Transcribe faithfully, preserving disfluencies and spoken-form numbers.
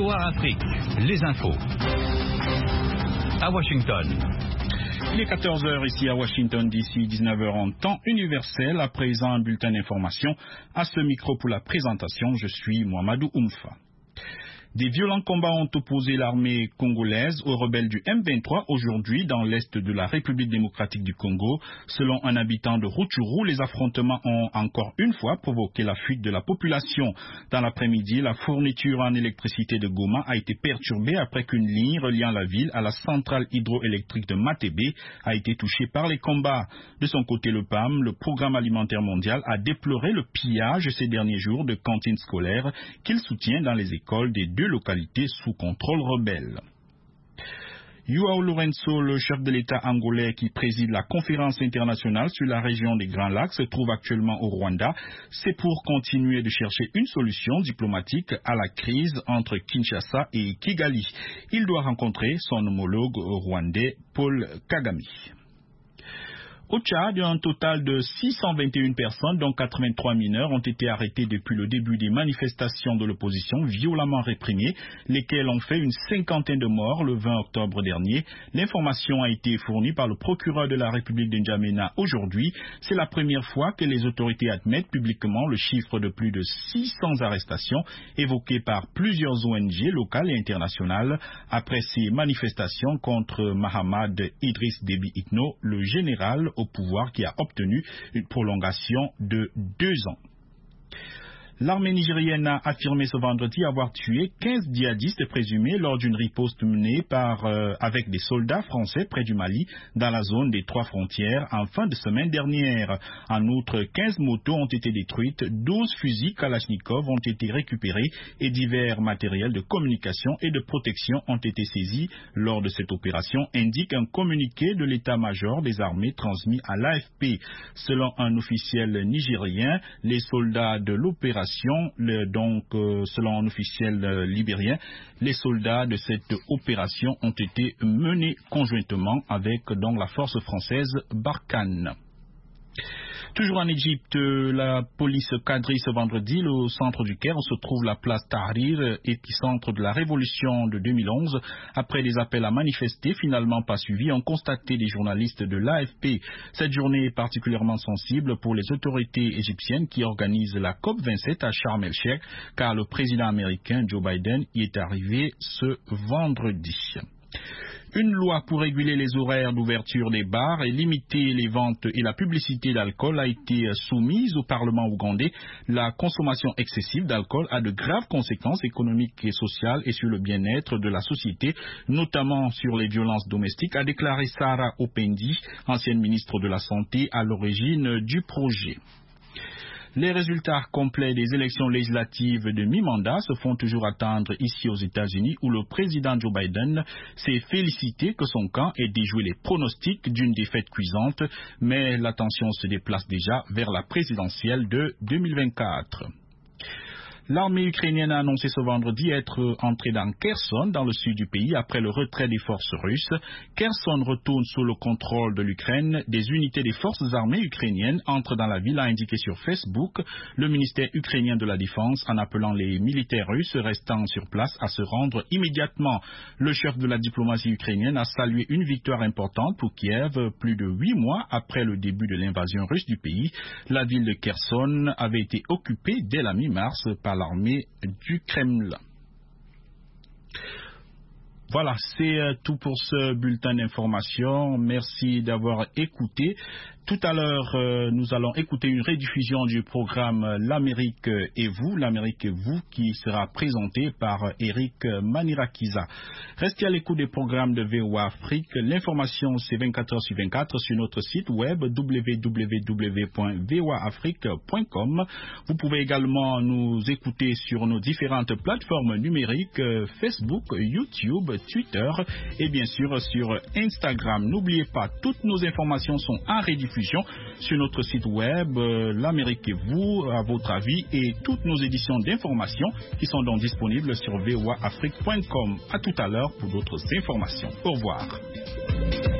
O A Afrique, les infos. À Washington. Il est quatorze heures ici à Washington D C, dix-neuf heures en temps universel. À présent, un bulletin d'information. À ce micro pour la présentation, je suis Mohamedou Oumfa. Des violents combats ont opposé l'armée congolaise aux rebelles du M vingt-trois aujourd'hui dans l'est de la République démocratique du Congo. Selon un habitant de Rutshuru, les affrontements ont encore une fois provoqué la fuite de la population. Dans l'après-midi, la fourniture en électricité de Goma a été perturbée après qu'une ligne reliant la ville à la centrale hydroélectrique de Matébé a été touchée par les combats. De son côté, le P A M, le Programme alimentaire mondial, a déploré le pillage ces derniers jours de cantines scolaires qu'il soutient dans les écoles des deux localités sous contrôle rebelle. João Lourenço, le chef de l'État angolais qui préside la conférence internationale sur la région des Grands Lacs, se trouve actuellement au Rwanda. C'est pour continuer de chercher une solution diplomatique à la crise entre Kinshasa et Kigali. Il doit rencontrer son homologue rwandais Paul Kagame. Au Tchad, un total de six cent vingt et une personnes, dont quatre-vingt-trois mineurs, ont été arrêtés depuis le début des manifestations de l'opposition violemment réprimées, lesquelles ont fait une cinquantaine de morts le vingt octobre dernier. L'information a été fournie par le procureur de la République de N'Djamena aujourd'hui. C'est la première fois que les autorités admettent publiquement le chiffre de plus de six cents arrestations évoquées par plusieurs O N G locales et internationales après ces manifestations contre Mahamad Idriss Déby Itno, le général au pouvoir qui a obtenu une prolongation de deux ans. L'armée nigérienne a affirmé ce vendredi avoir tué quinze djihadistes présumés lors d'une riposte menée par, euh, avec des soldats français près du Mali dans la zone des trois frontières en fin de semaine dernière. En outre, quinze motos ont été détruites, douze fusils Kalachnikov ont été récupérés et divers matériels de communication et de protection ont été saisis lors de cette opération, indique un communiqué de l'état-major des armées transmis à l'A F P. Selon un officiel nigérien, les soldats de l'opération Le, donc, euh, selon un officiel euh, libérien, les soldats de cette opération ont été menés conjointement avec donc, la force française Barkhane. Toujours en Égypte, la police quadrille ce vendredi le centre du Caire où se trouve la place Tahrir, épicentre de la révolution de deux mille onze. Après des appels à manifester, finalement pas suivis, ont constaté des journalistes de l'A F P. Cette journée est particulièrement sensible pour les autorités égyptiennes qui organisent la COP vingt-sept à Sharm el-Sheikh, car le président américain Joe Biden y est arrivé ce vendredi. Une loi pour réguler les horaires d'ouverture des bars et limiter les ventes et la publicité d'alcool a été soumise au Parlement ougandais. La consommation excessive d'alcool a de graves conséquences économiques et sociales et sur le bien-être de la société, notamment sur les violences domestiques, a déclaré Sarah Opendi, ancienne ministre de la Santé, à l'origine du projet. Les résultats complets des élections législatives de mi-mandat se font toujours attendre ici aux États-Unis où le président Joe Biden s'est félicité que son camp ait déjoué les pronostics d'une défaite cuisante, mais l'attention se déplace déjà vers la présidentielle de deux mille vingt-quatre. L'armée ukrainienne a annoncé ce vendredi être entrée dans Kherson, dans le sud du pays, après le retrait des forces russes. Kherson retourne sous le contrôle de l'Ukraine. Des unités des forces armées ukrainiennes entrent dans la ville, a indiqué sur Facebook le ministère ukrainien de la Défense, en appelant les militaires russes restant sur place à se rendre immédiatement. Le chef de la diplomatie ukrainienne a salué une victoire importante pour Kiev, plus de huit mois après le début de l'invasion russe du pays. La ville de Kherson avait été occupée dès la mi-mars par l'armée du Kremlin. Voilà, c'est tout pour ce bulletin d'information. Merci d'avoir écouté. Tout à l'heure, euh, nous allons écouter une rediffusion du programme L'Amérique et vous, l'Amérique et vous, qui sera présenté par Eric Manirakiza. Restez à l'écoute des programmes de V O A Afrique. L'information, c'est vingt-quatre heures sur vingt-quatre sur notre site web w w w point v o a afrique point com. Vous pouvez également nous écouter sur nos différentes plateformes numériques, Facebook, YouTube, Twitter et bien sûr sur Instagram. N'oubliez pas, toutes nos informations sont en rediffusion sur notre site web, euh, l'Amérique et vous, à votre avis, et toutes nos éditions d'informations qui sont donc disponibles sur v o a afrique point com. À tout à l'heure pour d'autres informations. Au revoir.